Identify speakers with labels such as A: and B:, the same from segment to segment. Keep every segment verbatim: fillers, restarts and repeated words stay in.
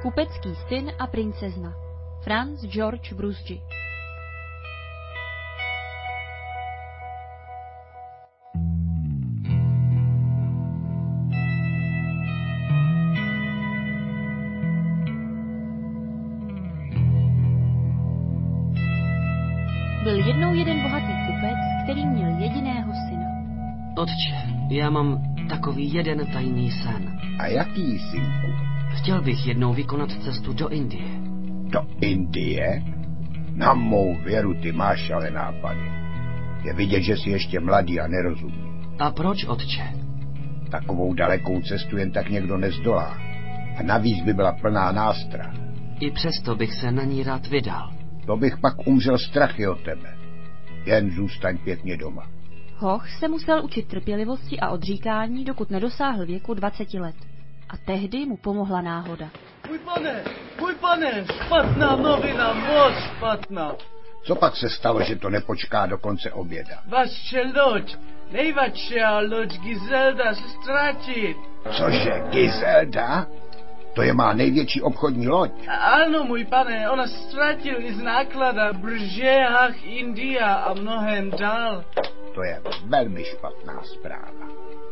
A: Kupecký syn a princezna. Franz Georg Brusji. Byl jednou jeden bohatý kupec, který měl jediného syna.
B: Otče, já mám takový jeden tajný sen.
C: A jaký, synku?
B: Chtěl bych jednou vykonat cestu do Indie.
C: Do Indie? Na mou věru, ty máš ale nápady. Je vidět, že jsi ještě mladý a nerozumí.
B: A proč, otče?
C: Takovou dalekou cestu jen tak někdo nezdolá. A navíc by byla plná nástrah.
B: I přesto bych se na ní rád vydal.
C: To bych pak umřel strachy od tebe. Jen zůstaň pěkně doma.
A: Hoch se musel učit trpělivosti a odříkání, dokud nedosáhl věku dvaceti let. A tehdy mu pomohla náhoda.
D: Můj pane, můj pane, špatná novina, moc špatná.
C: Co pak se stalo, že to nepočká do konce oběda?
D: Vaše loď, největší loď Giselda se ztratit.
C: Cože, Giselda? To je má největší obchodní loď.
D: Ano, můj pane, ona ztratil i z náklada v břehách India a mnohem dál.
C: To je velmi špatná zpráva.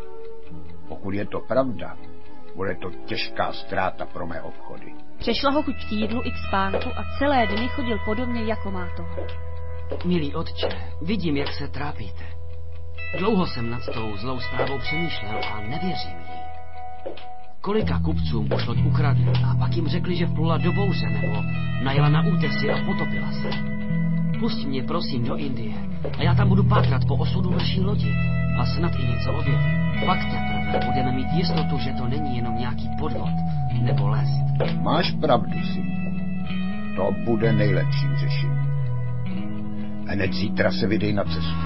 C: Pokud je to pravda, bude to těžká ztráta pro mé obchody.
A: Přešla ho chuť k jídlu i k spánku a celé dny chodil podobně, jako má toho.
B: Milý otče, vidím, jak se trápíte. Dlouho jsem nad tou zlou zprávou přemýšlel a nevěřím jí. Kolika kupcům už loď ukradli a pak jim řekli, že vplula do bouře nebo najela na útesy a potopila se. Pusť mě prosím do Indie a já tam budu pátrat po osudu naší lodi a snad i něco objevím. Pak teprve budeme mít jistotu, že to není jenom nějaký podvod nebo lest.
C: Máš pravdu, synku. To bude nejlepším řešením. Hned zítra se vydej na cestu.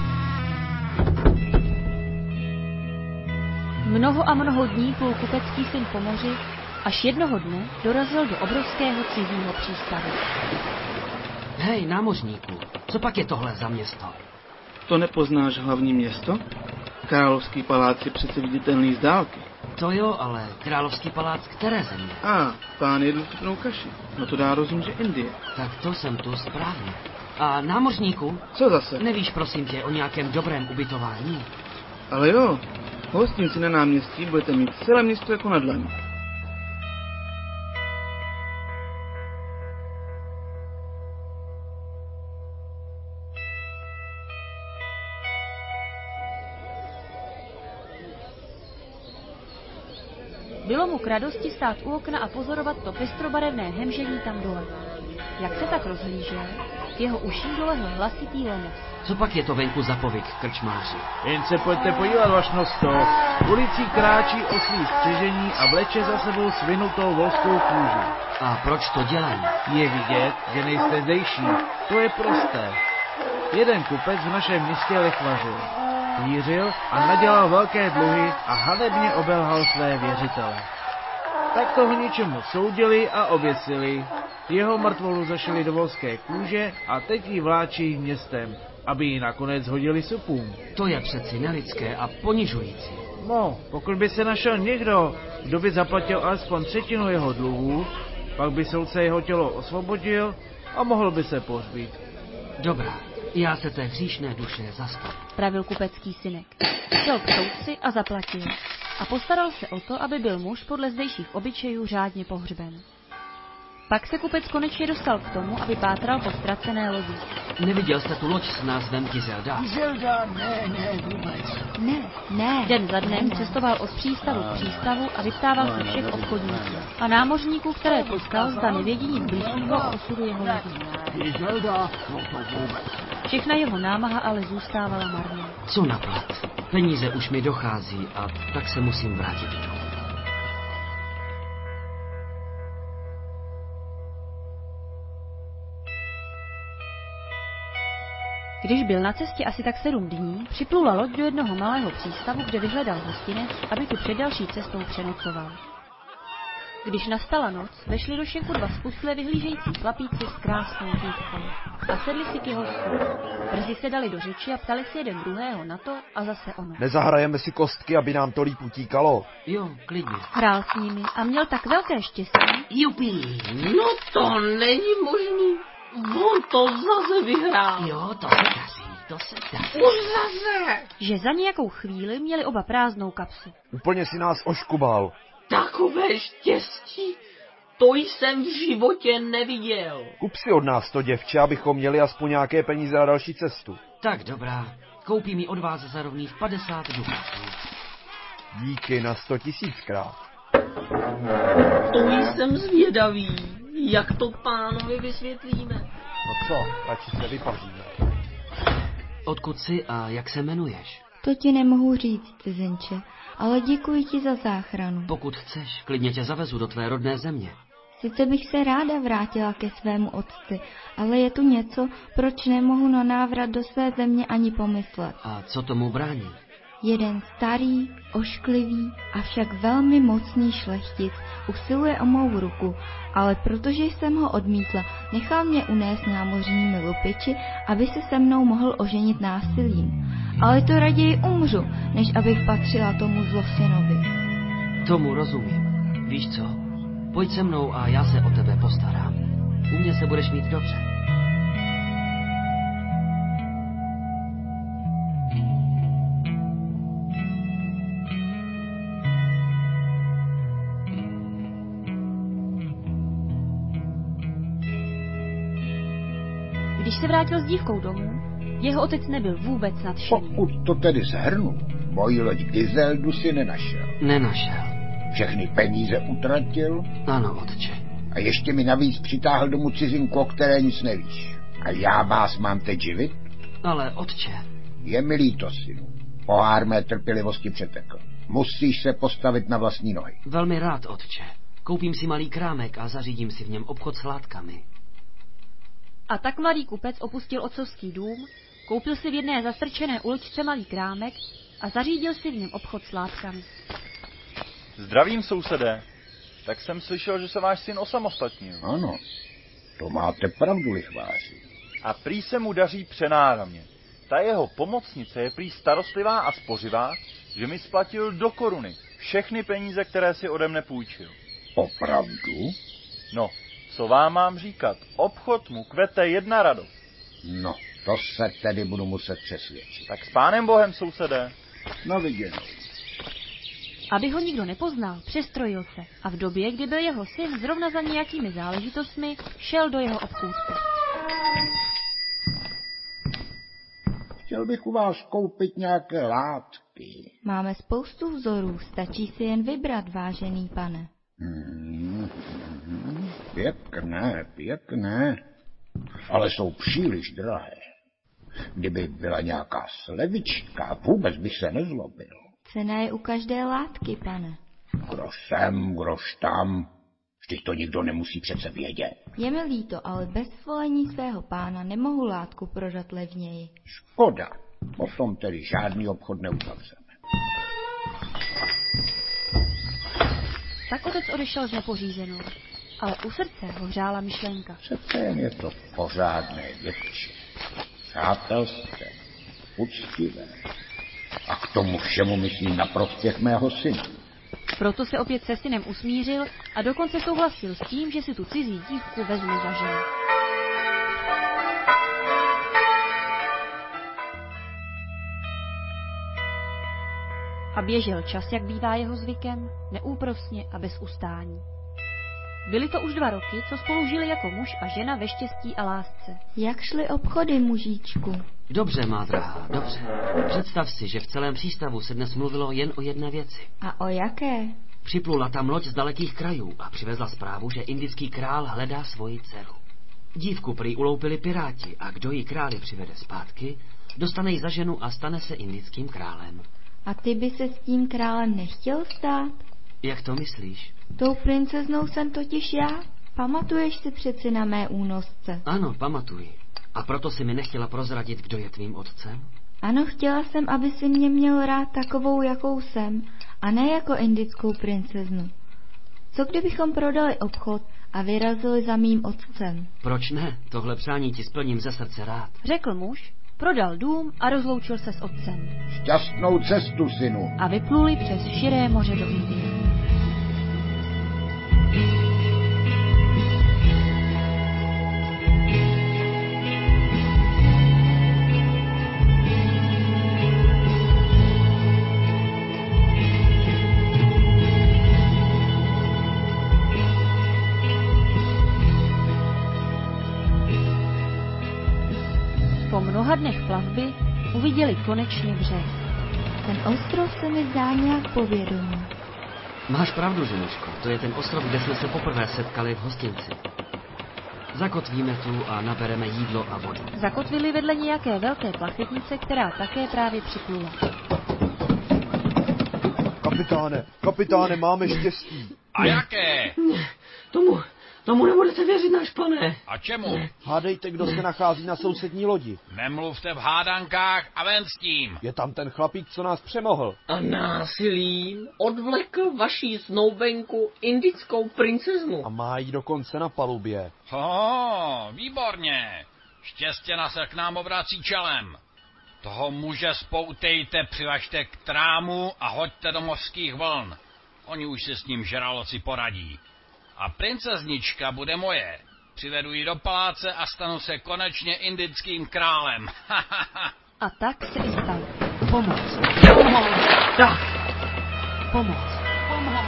A: Mnoho a mnoho dní plul kupecký syn po moři, až jednoho dne dorazil do obrovského cizího přístavu.
B: Hej, námořníku, co pak je tohle za město?
E: To nepoznáš hlavní město? Královský palác je přece viditelný z dálky.
B: To jo, ale královský palác které země?
E: A, ah, pán jedl vtipnou kaši. No to dá rozum, že Indie.
B: Tak to jsem tu správně. A námořníku?
E: Co zase?
B: Nevíš prosím tě o nějakém dobrém ubytování?
E: Ale jo, v hostinci na náměstí budete mít celé město jako na dlaní.
A: Bylo mu k radosti stát u okna a pozorovat to pestrobarevné hemžení tam dole. Jak se tak rozhlížel, k jeho uším dolehl hlasitý lenes.
B: Co pak je to venku za povyk, krčmáři?
D: Jen se pojďte podívat, vašnosto. Ulicí kráčí oslí střežení a vleče za sebou svinutou volskou kůži.
B: A proč to dělají?
D: Je vidět, že nejste zdejší. To je prosté. Jeden kupec v našem městě lichvařil, vířil a nadělal velké dluhy a hanebně obelhal své věřitele. Tak toho něčemu soudili a oběsili. Jeho mrtvolu zašili do volské kůže a teď ji vláčí městem, aby ji nakonec hodili supům.
B: To je přeci nelidské a ponižující.
D: No, pokud by se našel někdo, kdo by zaplatil alespoň třetinu jeho dluhů, pak by soudce jeho tělo osvobodil a mohl by se pohřbít.
B: Dobrá, já se té hříšné duše zastav.
A: Pravil kupecký synek. Šel k soudci a zaplatil. A postaral se o to, aby byl muž podle zdejších obyčejů řádně pohřben. Pak se kupec konečně dostal k tomu, aby pátral po ztracené lodi.
B: Neviděl jste tu loď s názvem Giselda?
F: Giselda, ne, ne, vůbec.
A: Ne, ne. Den za dnem cestoval od přístavu k přístavu a vyptával se všech obchodníků a námořníků, které potkal, zda nevědí nic blížšího o osudu jeho lodi.
F: Giselda, no to vůbec.
A: Všechna jeho námaha ale zůstávala marná.
B: Co na plat? Peníze už mi dochází a tak se musím vrátit domů.
A: Když byl na cestě asi tak sedm dní, připlula loď do jednoho malého přístavu, kde vyhledal hostinec, aby tu před další cestou přenocoval. Když nastala noc, vešli do šenku dva spustlé vyhlížející chlapíci s krásnou dívkou a sedli si k jeho stolu. Brzy se dali do řeči a ptali si jeden druhého na to a zase ono.
G: Nezahrajeme si kostky, aby nám to líp utíkalo?
B: Jo, klidně.
A: Hrál s nimi a měl tak velké štěstí.
B: Jupí.
H: No to není možný. On to zase vyhrál.
B: Jo, to se daří, to se daří.
H: Už zase.
A: Že za nějakou chvíli měli oba prázdnou kapsu.
G: Úplně si nás oškubal.
H: Takové štěstí, to jsem v životě neviděl.
G: Kup si od nás to, děvče, abychom měli aspoň nějaké peníze na další cestu.
B: Tak dobrá, koupí mi od vás za rovných padesát dukatů.
G: Díky na sto tisíckrát.
H: To jsem zvědavý, jak to pánovi vysvětlíme.
G: No co, radši se vypaříme.
B: Odkud jsi a jak se jmenuješ?
I: To ti nemohu říct, cizinče, ale děkuji ti za záchranu.
B: Pokud chceš, klidně tě zavezu do tvé rodné země.
I: Sice bych se ráda vrátila ke svému otci, ale je tu něco, proč nemohu na návrat do své země ani pomyslet.
B: A co tomu brání?
I: Jeden starý, ošklivý, avšak velmi mocný šlechtic usiluje o mou ruku, ale protože jsem ho odmítla, nechal mě unést námořními lupiči, aby se se mnou mohl oženit násilím. Ale to raději umřu, než abych patřila tomu zlosynovi.
B: Tomu rozumím. Víš co? Pojď se mnou a já se o tebe postarám. U mě se budeš mít dobře.
A: Když se vrátil s dívkou domů, jeho otec nebyl vůbec nadšený.
C: Pokud to tedy shrnu, moji loď Gizeldu si nenašel.
B: Nenašel.
C: Všechny peníze utratil.
B: Ano, otče.
C: A ještě mi navíc přitáhl domů cizinku, o které nic nevíš. A já vás mám teď živit?
B: Ale otče...
C: Je mi líto, synu. Pohár mé trpělivosti přetekl. Musíš se postavit na vlastní nohy.
B: Velmi rád, otče. Koupím si malý krámek a zařídím si v něm obchod s látkami.
A: A tak mladý kupec opustil otcovský dům, koupil si v jedné zastrčené uličce malý krámek a zařídil si v něm obchod s látkami.
J: Zdravím, sousedé. Tak jsem slyšel, že se váš syn osamostatnil.
C: Ano, to máte pravdu, lichváři.
J: A prý se mu daří přenáramně. Ta jeho pomocnice je prý starostlivá a spořivá, že mi splatil do koruny všechny peníze, které si ode mne půjčil.
C: Opravdu?
J: No, co vám mám říkat? Obchod mu kvete jedna radost.
C: No, to se tedy budu muset přesvědčit.
J: Tak s pánem Bohem, sousedé.
C: Na viděnou.
A: Aby ho nikdo nepoznal, přestrojil se a v době, kdy byl jeho syn zrovna za nějakými záležitostmi, šel do jeho obchůdku.
C: Chtěl bych u vás koupit nějaké látky.
I: Máme spoustu vzorů, stačí si jen vybrat, vážený pane.
C: Hmm, hmm, pěkné, pěkné, ale jsou příliš drahé. Kdyby byla nějaká slevička, vůbec bych se nezlobil.
I: Cena je u každé látky, pane.
C: Groš sem, groš tam, vždyť to nikdo nemusí přece vědět.
I: Je mi líto, ale bez svolení svého pána nemohu látku prodat levněji.
C: Škoda, potom tedy žádný obchod neuzavřeme.
A: Tak otec odešel s nepořízenou, ale u srdce ho hřála myšlenka.
C: Přece jen je to pořádné děvče, přátelské, uctivé. A k tomu všemu myslím na prospěch mého syna.
A: Proto se opět se synem usmířil a dokonce souhlasil s tím, že si tu cizí dívku vezme za ženu. A běžel čas, jak bývá jeho zvykem, neúprosně a bez ustání. Byly to už dva roky, co spolu žili jako muž a žena ve štěstí a lásce.
I: Jak šly obchody, mužíčku?
B: Dobře, má drahá, dobře. Představ si, že v celém přístavu se dnes mluvilo jen o jedné věci.
I: A o jaké?
B: Připlula tam loď z dalekých krajů a přivezla zprávu, že indický král hledá svoji dceru. Dívku prý uloupili piráti a kdo ji králi přivede zpátky, dostane ji za ženu a stane se indickým králem.
I: A ty by se s tím králem nechtěl stát?
B: Jak to myslíš?
I: Tou princeznou jsem totiž já. Pamatuješ si přeci na mé únosce?
B: Ano, pamatuji. A proto si mi nechtěla prozradit, kdo je tvým otcem?
I: Ano, chtěla jsem, aby si mě měl rád takovou, jakou jsem, a ne jako indickou princeznu. Co kdybychom prodali obchod a vyrazili za mým otcem?
B: Proč ne? Tohle přání ti splním ze srdce rád.
A: Řekl muž, prodal dům a rozloučil se s otcem.
C: Šťastnou cestu, synu.
A: A vypluli přes širé moře do Indie. Po mnoha dnech plavby uviděli konečně břeh.
I: Ten ostrov se mi zdá nějak povědomý.
B: Máš pravdu, ženuško. To je ten ostrov, kde jsme se poprvé setkali v hostinci. Zakotvíme tu a nabereme jídlo a vodu.
A: Zakotvili vedle nějaké velké plachetnice, která také právě připlula.
G: Kapitáne, kapitáne, máme štěstí.
H: A jaké? Tomu, tomu nebudete věřit, náš pane. A čemu?
G: Hádejte, kdo se nachází na sousední lodi.
H: Nemluvte v hádankách a ven s tím.
G: Je tam ten chlapík, co nás přemohl.
H: A násilím odvlekl vaší snoubenku, indickou princeznu.
G: A má jí dokonce na palubě.
H: Ho, výborně. Štěstěna se k nám obrací čelem. Toho muže spoutejte, přivažte k trámu a hoďte do mořských vln. Oni už si s ním žraloci poradí. A princeznička bude moje. Přivedu ji do paláce a stanu se konečně indickým králem.
A: A tak se i stalo. Pomoc.
H: Pomoc. Tak.
A: Pomoc.
H: Pomoc.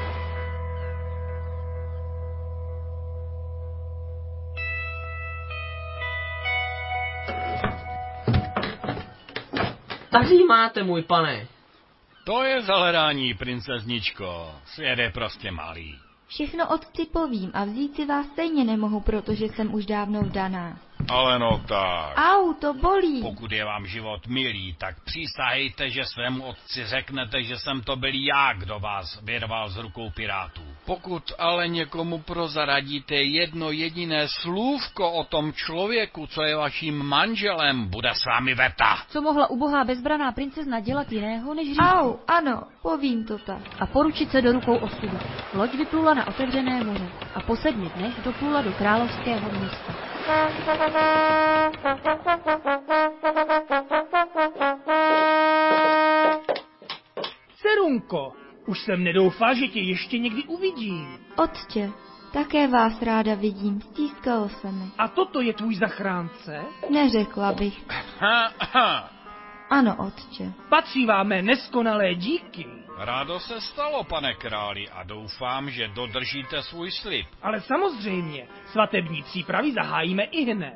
H: Tady máte, můj pane. To je zahledání, princezničko. Svět je prostě malý.
I: Všechno otci povím a vzít si vás stejně nemohu, protože jsem už dávno vdaná.
H: Ale no tak.
I: Au, to bolí.
H: Pokud je vám život milý, tak přísahejte, že svému otci řeknete, že jsem to byl já, kdo vás vyrval z rukou pirátů. Pokud ale někomu prozradíte jedno jediné slůvko o tom člověku, co je vaším manželem, bude s vámi veta.
A: Co mohla ubohá bezbraná princezna dělat jiného, než říct?
I: Au, ano, povím to tak.
A: A poručit se do rukou osudu. Loď vyplula na otevřené moře a po sedmi dnech doplula do královského města.
K: Cerunko, už jsem nedoufal, že tě ještě někdy uvidím.
I: Otče, také vás ráda vidím, stískalo se mi.
K: A toto je tvůj zachránce?
I: Neřekla bych. Ano, otče.
K: Patří vám mé neskonalé díky.
H: Rádo se stalo, pane králi, a doufám, že dodržíte svůj slib.
K: Ale samozřejmě, svatební přípravy zahájíme i hned.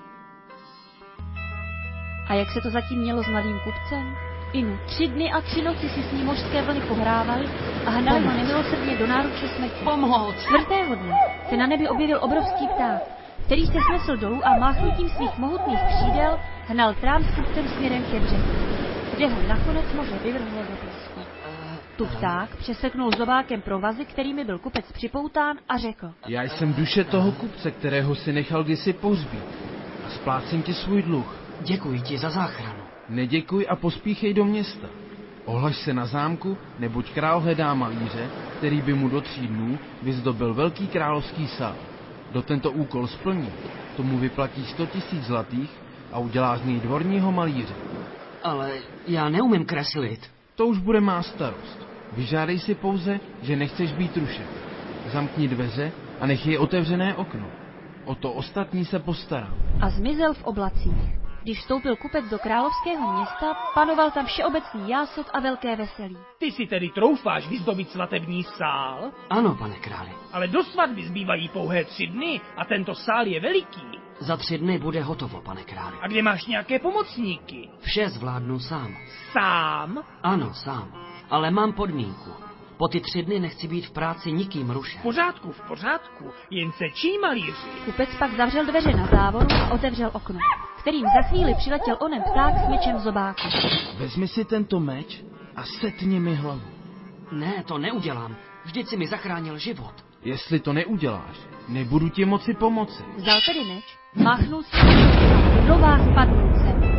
A: A jak se to zatím mělo s mladým kupcem? Inu, tři dny a tři noci si s ním mořské vlny pohrávali a hnali ho nemilosrdně do náruče smrti.
B: Pomoc!
A: Čtvrtého dne se na nebi objevil obrovský pták, který se snesl dolů a máchnutím svých mohutných křídel hnal trám s kupcem směrem ke břehu, kde ho nakonec moře vyvrhlo do písku. Tu pták přeseknul zobákem provazy, kterými byl kupec připoután, a řekl:
D: Já jsem duše toho kupce, kterého si nechal kdysi pohřbít, a splácím ti svůj dluh.
B: Děkuji ti za záchranu.
D: Neděkuj a pospíchej do města. Ohlaš se na zámku, neboť král hledá malíře, který by mu do tří dnů vyzdobil velký královský sál. Kdo tento úkol splní, tomu vyplatí sto tisíc zlatých a udělá z něj dvorního malíře.
B: Ale já neumím kreslit.
D: To už bude má starost. Vyžádej si pouze, že nechceš být rušen. Zamkni dveře a nech je otevřené okno. O to ostatní se postarám.
A: A zmizel v oblacích. Když vstoupil kupec do královského města, panoval tam všeobecný jásot a velké veselí.
K: Ty si tedy troufáš vyzdobit svatební sál?
B: Ano, pane králi.
K: Ale do svatby zbývají pouhé tři dny a tento sál je veliký.
B: Za tři dny bude hotovo, pane králi.
K: A kde máš nějaké pomocníky?
B: Vše zvládnu sám.
K: Sám?
B: Ano, sám. Ale mám podmínku. Po ty tři dny nechci být v práci nikým rušen.
K: V pořádku, v pořádku. Jen se čí, malíři?
A: Kupec pak zavřel dveře na závoru a otevřel okno, kterým za chvíli přiletěl onen pták s mečem v zobáku.
D: Vezmi si tento meč a setni mi hlavu.
B: Ne, to neudělám. Vždyť si mi zachránil život.
D: Jestli to neuděláš, nebudu ti moci pomoci.
A: Vzal tedy meč, máchnul si a v dlovách padl k zemi.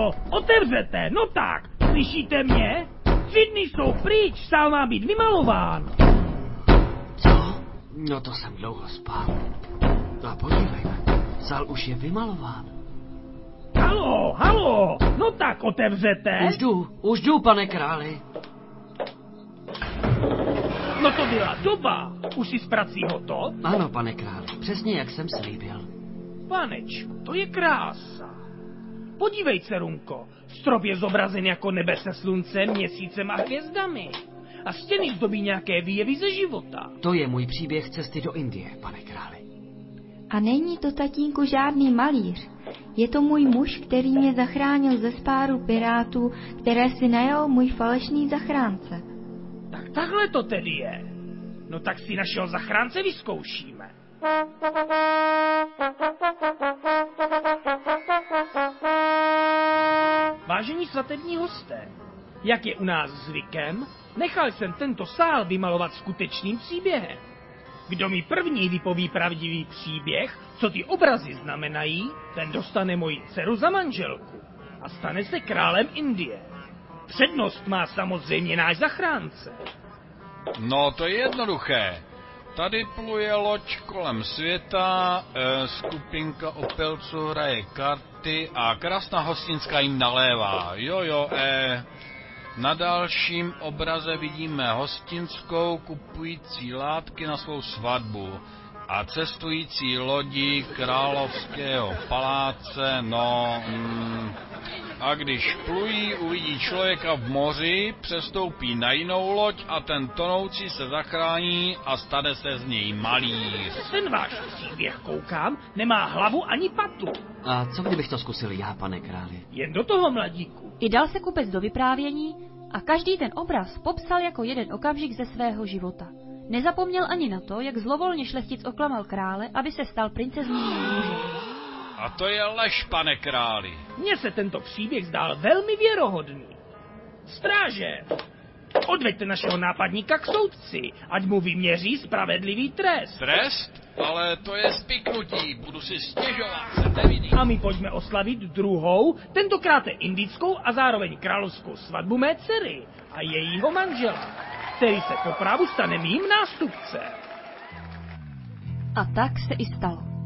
K: Halo, otevřete, no tak, slyšíte mě? Tři dny jsou pryč, sál má být vymalován.
B: Co? No to jsem dlouho spal. A podívej, sál už je vymalován.
K: Halo, halo, no tak otevřete.
B: Už jdu, už jdu, pane králi.
K: No to byla doba, už si s prací hotov?
B: Ano, pane králi, přesně jak jsem slíbil.
K: Panečku, to je krása. Podívej, dcerunko, strop je zobrazen jako nebe se sluncem, měsícem a hvězdami. A stěny zdobí nějaké výjevy ze života.
B: To je můj příběh cesty do Indie, pane králi.
I: A není to, tatínku, žádný malíř. Je to můj muž, který mě zachránil ze spáru pirátů, které si najal můj falešný zachránce.
K: Tak takhle to tedy je. No tak si našeho zachránce vyzkoušíme. Vážení svatební hosté, jak je u nás zvykem, nechal jsem tento sál vymalovat skutečným příběhem. Kdo mi první vypoví pravdivý příběh, co ty obrazy znamenají, ten dostane moji dceru za manželku a stane se králem Indie. Přednost má samozřejmě náš zachránce.
H: No, to je jednoduché. Tady pluje loď kolem světa, e, skupinka opelců hraje karty a krásná hostinská jim nalévá. Jo, jo, e, na dalším obraze vidíme hostinskou kupující látky na svou svatbu a cestující lodi královského paláce, no... Mm, a když plují, uvidí člověka v moři, přestoupí na jinou loď a ten tonoucí se zachrání a stane se z něj malíř.
K: Ten váš příběh, koukám, nemá hlavu ani patu.
B: A co kdybych to zkusil já, pane králi?
K: Jen do toho, mladíku.
A: I dal se kupec do vyprávění a každý ten obraz popsal jako jeden okamžik ze svého života. Nezapomněl ani na to, jak zlovolně šlechtic oklamal krále, aby se stal princezním mužem.
H: A to je lež, pane králi.
K: Mně se tento příběh zdál velmi věrohodný. Stráže, odveďte našeho nápadníka k soudci, ať mu vyměří spravedlivý trest.
H: Trest? Ale to je spiknutí, budu si stěžovat, se nevidí.
K: A my pojďme oslavit druhou, tentokrát indickou a zároveň královskou svatbu mé dcery a jejího manžela, který se po právu stane mým nástupcem.
A: A tak se i stalo.